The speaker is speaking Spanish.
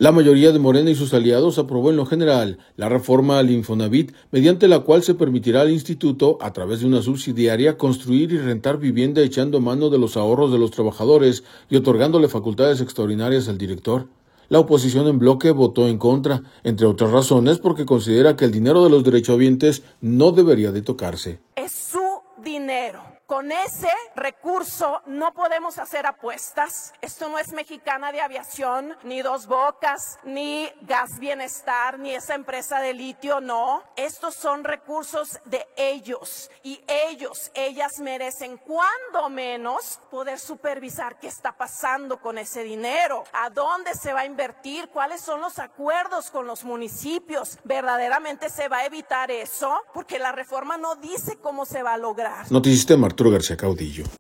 La mayoría de Morena y sus aliados aprobó en lo general la reforma al Infonavit, mediante la cual se permitirá al instituto, a través de una subsidiaria, construir y rentar vivienda echando mano de los ahorros de los trabajadores y otorgándole facultades extraordinarias al director. La oposición en bloque votó en contra, entre otras razones porque considera que el dinero de los derechohabientes no debería de tocarse. Es su dinero. Con ese recurso no podemos hacer apuestas. Esto no es Mexicana de Aviación, ni Dos Bocas, ni Gas Bienestar, ni esa empresa de litio, no. Estos son recursos de ellos y ellas merecen cuando menos poder supervisar qué está pasando con ese dinero, a dónde se va a invertir, cuáles son los acuerdos con los municipios. ¿Verdaderamente se va a evitar eso? Porque la reforma no dice cómo se va a lograr. Noticista Arturo García Caudillo.